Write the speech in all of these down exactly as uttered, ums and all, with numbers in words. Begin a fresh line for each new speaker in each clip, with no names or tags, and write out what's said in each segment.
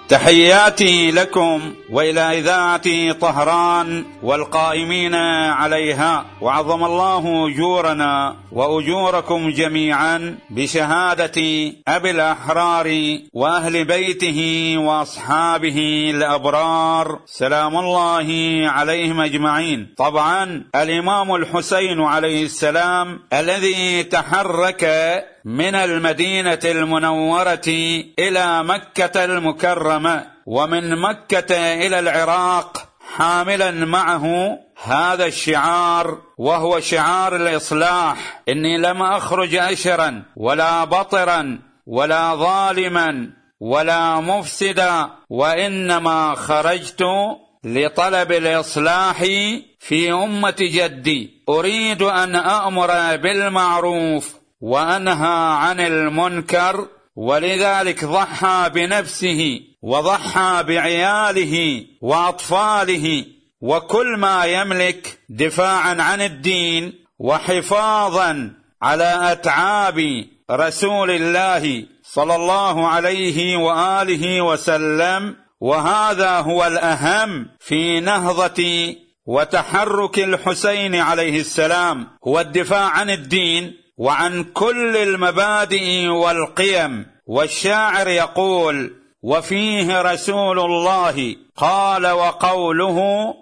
تحياتي لكم وإلى إذاعة طهران والقائمين عليها، وعظم الله أجورنا وأجوركم جميعا بشهادة أبي الأحرار وأهل بيته وأصحابه الأبرار سلام الله عليهم أجمعين. طبعا الإمام الحسين عليه السلام الذي تحرك من المدينة المنورة إلى مكة المكرمة ومن مكة إلى العراق حاملا معه هذا الشعار، وهو شعار الإصلاح: إني لم أخرج أشرا ولا بطرا ولا ظالما ولا مفسدا، وإنما خرجت لطلب الإصلاح في أمة جدي، أريد أن أأمر بالمعروف وأنهى عن المنكر. ولذلك ضحى بنفسه وضحى بعياله وأطفاله وكل ما يملك دفاعا عن الدين وحفاظا على أتعاب رسول الله صلى الله عليه وآله وسلم. وهذا هو الأهم في نهضة وتحرك الحسين عليه السلام، هو الدفاع عن الدين وعن كل المبادئ والقيم. والشاعر يقول: وفيه رسول الله قال وقوله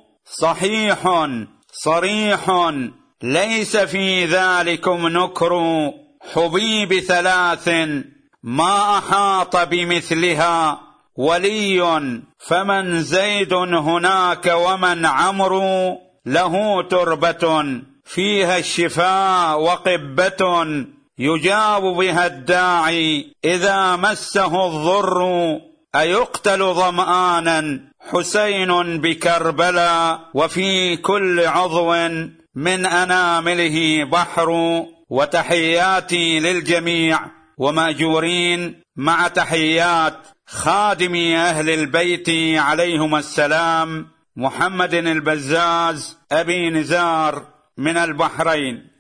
صحيح صريح، ليس في ذلكم نكر، حبيب ثلاث ما أحاط بمثلها، ولي فمن زيد هناك ومن عمرو، له تربة فيها الشفاء وقبة، يجاب بها الداعي إذا مسه الضر، أيقتل ظمآنا حسين بكربلاء، وفي كل عضو من أنامله بحر. وتحياتي للجميع ومأجورين مع تحيات خادم أهل البيت عليهم السلام، محمد البزاز أبي نزار من البحرين.